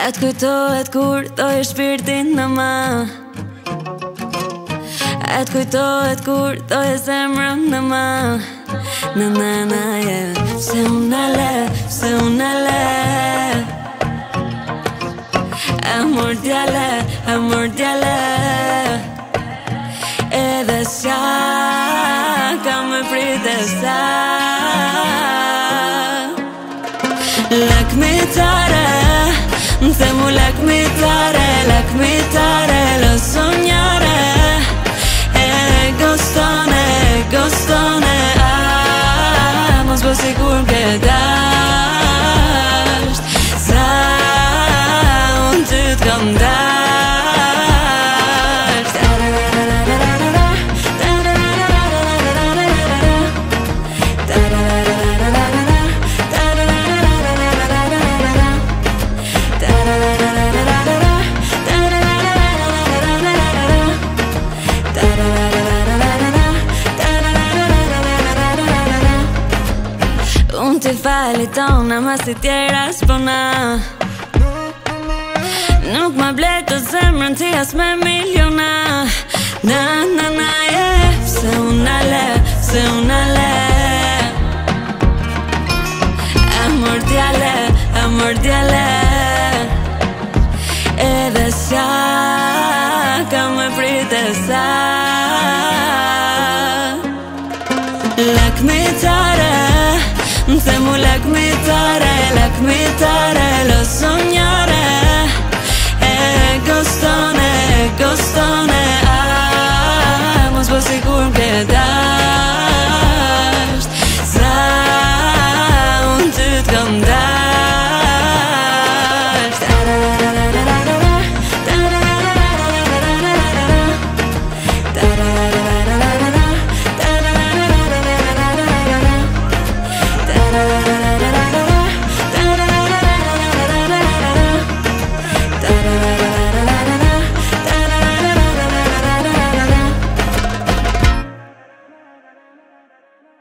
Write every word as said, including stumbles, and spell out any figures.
E t'kujtohet kur doj shpirtin në ma. E t'kujtohet kur doj zemrën në ma. Na na na yeah. Se unë le, se unë le Amor djale, amor djale Edhe sja ka me prite sa Lakmitare Se mu lakmitare, lakmitare Lo sognare E gostone, gostone Ah, mos po sigur ke dasht Sa unë ty t'kam dasht Unë t'i fali tona, mas t'i tjera s'pona Nuk ma ble të zemrën ti as me miliona Na, na, na, yeah Se unë le, se unë le Amor djale, amor djale Edhe sja ka me prite sa Lakmitare Se mu lakmitare, lakmitare Lo sognare E gostone, gostone Ah, mos po sigur